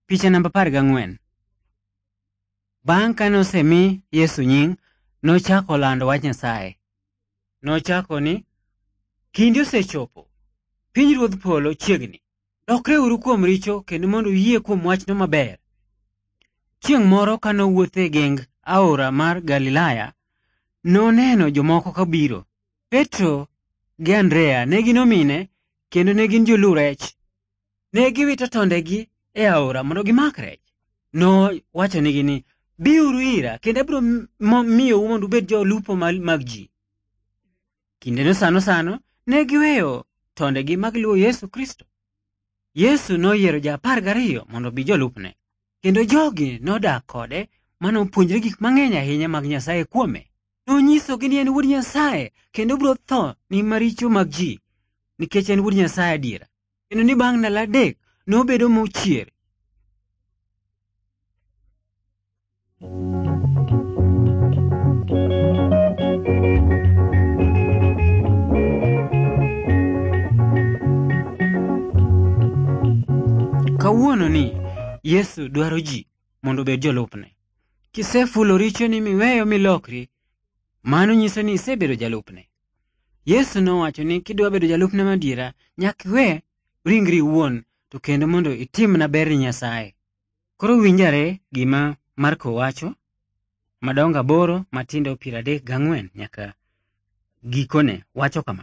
Picha namba 14. Bang' kane osemi Yesu nying, nochako lando wach Nyasaye. Nochako ni, kinde osechopo, pinyruodh polo chiegni. Lokreuru kuom richo kendo mondo uyie kuom wachno maber. Chieng' moro kane owuotho e geng aora mar Galilaya, noneno jomoko kabiro. Petro gi Andrea ne gin omine kendo ne gin joluw rech. Ne giwito tondegi e aora mondo gimak rech. Nowachonegi ni, biuru ira kendo abiro miyou mondo ubed jolupo mag ji. Kindeno sano ne giweyo tondegi mag luwo Yesu Kristo. Yesu noyiero ja 12 mondo obi jolupne, kendo jogi nodak kode manopuonjre gik mang'eny ahinya mag Nyasaye kuome. Nonyisogi ni en Wuod Nyasaye kendo biro tho ni maricho mag ji, nikech en Wuod Nyasaye adiera, kendo ni bang' ndalo 3 nobedo mochier. Kawuono ni Yesu dwaro ji mondo obed jolupne. Kisefulo richoni miweyo milokri, mano nyiso ni isebedo jalupne. Yesu nowacho ni kidwa bedo jalupne madiera, nyaka iwe ringri iwuon to kendo mondo itimna ber ni Nyasaye. Koro winjare gima Marko wacho, madongo 8 matindo 34 nyaka gikone wacho kama: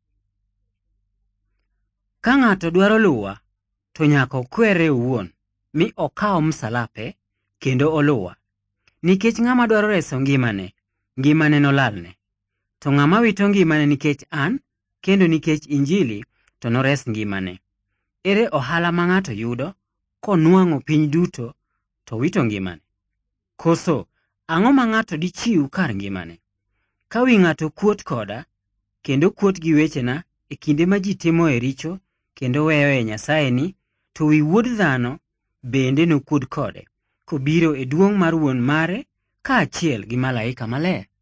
ka ng'ato dwaro luwa, to nyaka okwere owuon, mi okaw msalape kendo oluwa. Nikech ng'ama dwaro reso ngimane nolalne. To ng'ama wito ngimane nikech an kendo nikech Injili to nores ngimane. Ere ohala ma ng'ato yudo konwang'o piny duto to wito ngimane? Koso ang'o ma ng'ato dichiw kar ngimane? Ka wi ng'ato kuot koda kendo kuot gi wechena e kinde ma ji timoe richo kendo weyoe Nyasaye ni, to wi Wuod Dhano bende nokuod kode, kobiro e duong' mar Wuon mare kaachiel gi malaika maler.